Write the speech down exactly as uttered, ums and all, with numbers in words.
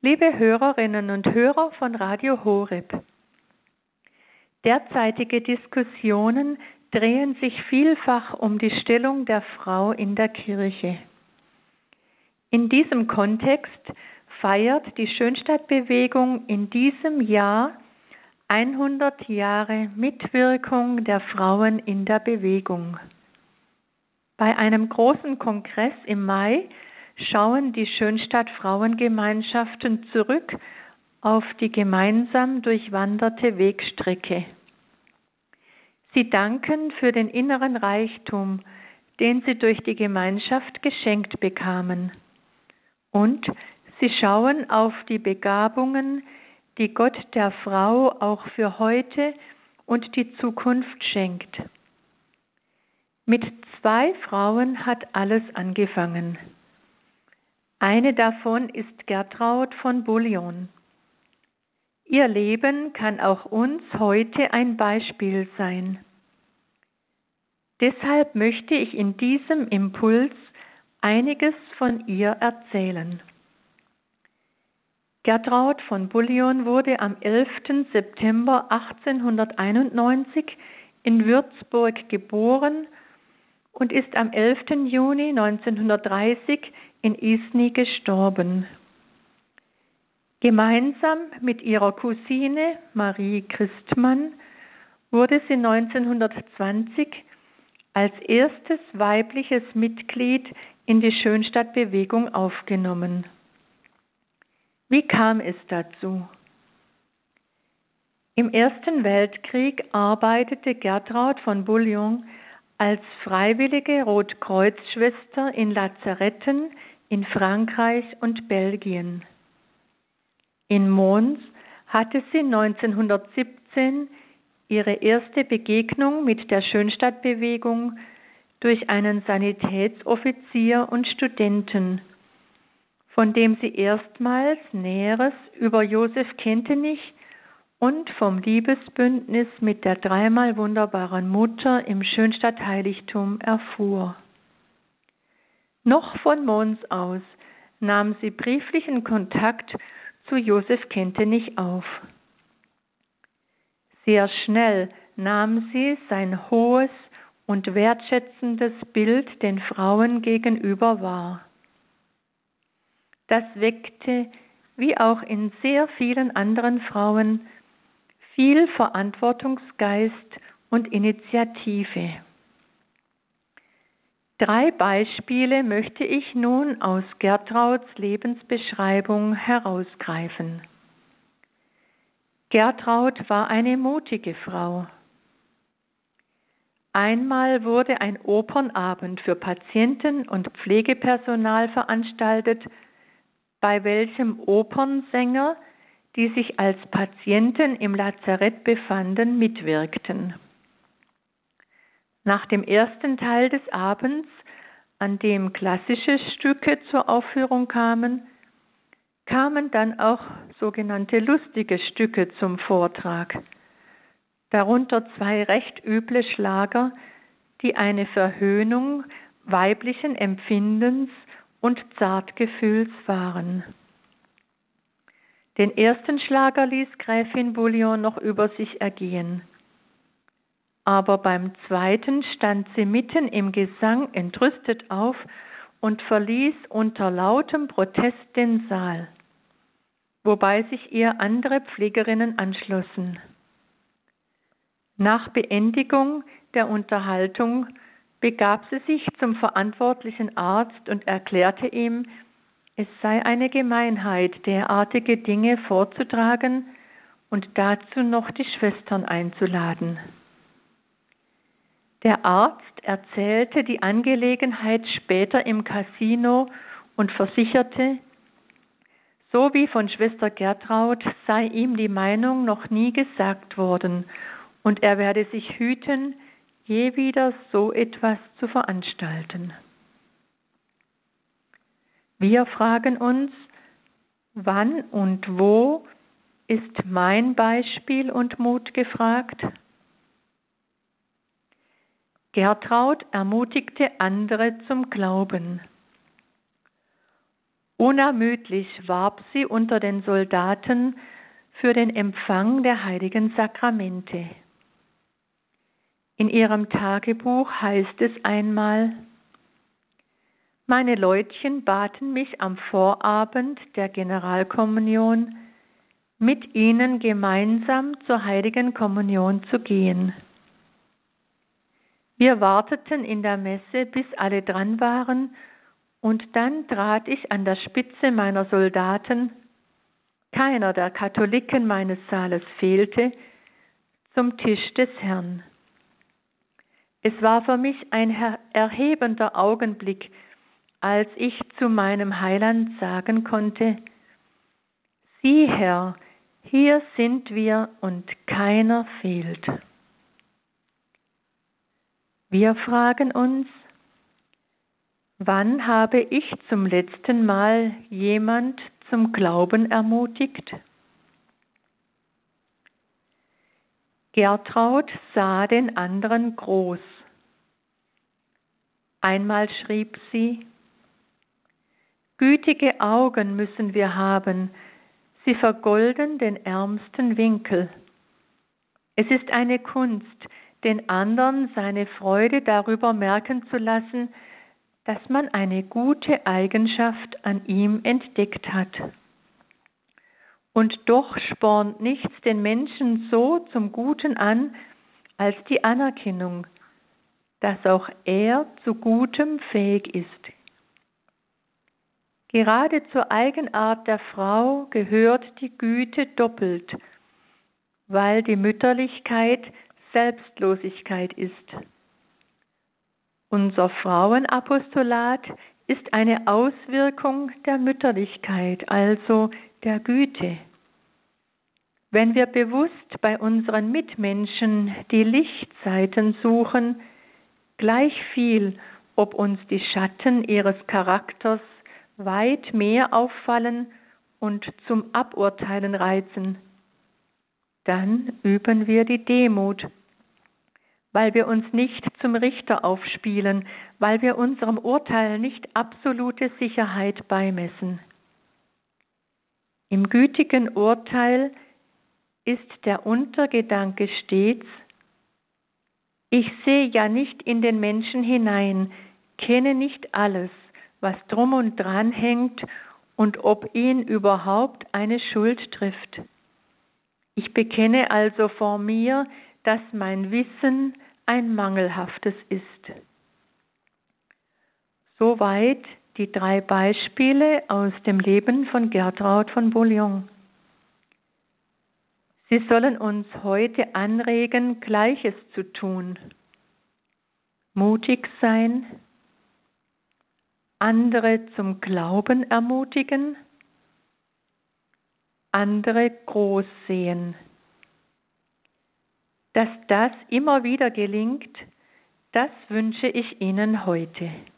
Liebe Hörerinnen und Hörer von Radio Horeb, derzeitige Diskussionen drehen sich vielfach um die Stellung der Frau in der Kirche. In diesem Kontext feiert die Schönstattbewegung in diesem Jahr hundert Jahre Mitwirkung der Frauen in der Bewegung. Bei einem großen Kongress im Mai schauen die Schönstatt-Frauengemeinschaften zurück auf die gemeinsam durchwanderte Wegstrecke. Sie danken für den inneren Reichtum, den sie durch die Gemeinschaft geschenkt bekamen. Und sie schauen auf die Begabungen, die Gott der Frau auch für heute und die Zukunft schenkt. Mit zwei Frauen hat alles angefangen. Eine davon ist Gertraud von Bullion. Ihr Leben kann auch uns heute ein Beispiel sein. Deshalb möchte ich in diesem Impuls einiges von ihr erzählen. Gertraud von Bullion wurde am elften September achtzehnhunderteinundneunzig in Würzburg geboren und ist am elften Juni neunzehnhundertdreißig in Isny gestorben. Gemeinsam mit ihrer Cousine Marie Christmann wurde sie neunzehnhundertzwanzig als erstes weibliches Mitglied in die Schönstattbewegung aufgenommen. Wie kam es dazu? Im Ersten Weltkrieg arbeitete Gertraud von Bullion als freiwillige Rotkreuzschwester in Lazaretten in Frankreich und Belgien. In Mons hatte sie neunzehnhundertsiebzehn ihre erste Begegnung mit der Schönstattbewegung durch einen Sanitätsoffizier und Studenten, von dem sie erstmals Näheres über Josef Kentenich und vom Liebesbündnis mit der dreimal wunderbaren Mutter im Schönstattheiligtum erfuhr. Noch von Mons aus nahm sie brieflichen Kontakt zu Josef Kentenich auf. Sehr schnell nahm sie sein hohes und wertschätzendes Bild den Frauen gegenüber wahr. Das weckte, wie auch in sehr vielen anderen Frauen, viel Verantwortungsgeist und Initiative. Drei Beispiele möchte ich nun aus Gertrauds Lebensbeschreibung herausgreifen. Gertraud war eine mutige Frau. Einmal wurde ein Opernabend für Patienten und Pflegepersonal veranstaltet, bei welchem Opernsänger, die sich als Patienten im Lazarett befanden, mitwirkten. Nach dem ersten Teil des Abends, an dem klassische Stücke zur Aufführung kamen, kamen dann auch sogenannte lustige Stücke zum Vortrag, darunter zwei recht üble Schlager, die eine Verhöhnung weiblichen Empfindens und Zartgefühls waren. Den ersten Schlager ließ Gräfin Bullion noch über sich ergehen. Aber beim zweiten stand sie mitten im Gesang entrüstet auf und verließ unter lautem Protest den Saal, wobei sich ihr andere Pflegerinnen anschlossen. Nach Beendigung der Unterhaltung begab sie sich zum verantwortlichen Arzt und erklärte ihm, es sei eine Gemeinheit, derartige Dinge vorzutragen und dazu noch die Schwestern einzuladen. Der Arzt erzählte die Angelegenheit später im Casino und versicherte, so wie von Schwester Gertraud sei ihm die Meinung noch nie gesagt worden und er werde sich hüten, je wieder so etwas zu veranstalten. Wir fragen uns, wann und wo ist mein Beispiel und Mut gefragt? Gertraud ermutigte andere zum Glauben. Unermüdlich warb sie unter den Soldaten für den Empfang der heiligen Sakramente. In ihrem Tagebuch heißt es einmal: Meine Leutchen baten mich am Vorabend der Generalkommunion, mit ihnen gemeinsam zur heiligen Kommunion zu gehen. Wir warteten in der Messe, bis alle dran waren, und dann trat ich an der Spitze meiner Soldaten, keiner der Katholiken meines Saales fehlte, zum Tisch des Herrn. Es war für mich ein erhebender Augenblick, als ich zu meinem Heiland sagen konnte: Sieh, Herr, hier sind wir und keiner fehlt. Wir fragen uns: Wann habe ich zum letzten Mal jemand zum Glauben ermutigt? Gertraud sah den anderen groß. Einmal schrieb sie: Gütige Augen müssen wir haben, sie vergolden den ärmsten Winkel. Es ist eine Kunst, den anderen seine Freude darüber merken zu lassen, dass man eine gute Eigenschaft an ihm entdeckt hat. Und doch spornt nichts den Menschen so zum Guten an, als die Anerkennung, dass auch er zu Gutem fähig ist. Gerade zur Eigenart der Frau gehört die Güte doppelt, weil die Mütterlichkeit Selbstlosigkeit ist. Unser Frauenapostolat ist eine Auswirkung der Mütterlichkeit, also der Güte. Wenn wir bewusst bei unseren Mitmenschen die Lichtseiten suchen, gleich viel, ob uns die Schatten ihres Charakters weit mehr auffallen und zum Aburteilen reizen, dann üben wir die Demut, weil wir uns nicht zum Richter aufspielen, weil wir unserem Urteil nicht absolute Sicherheit beimessen. Im gütigen Urteil ist der Untergedanke stets: Ich sehe ja nicht in den Menschen hinein, kenne nicht alles, was drum und dran hängt und ob ihn überhaupt eine Schuld trifft. Ich bekenne also vor mir, dass mein Wissen ein mangelhaftes ist. Soweit die drei Beispiele aus dem Leben von Gertraud von Bouillon. Sie sollen uns heute anregen, Gleiches zu tun. Mutig sein, andere zum Glauben ermutigen, andere groß sehen. Dass das immer wieder gelingt, das wünsche ich Ihnen heute.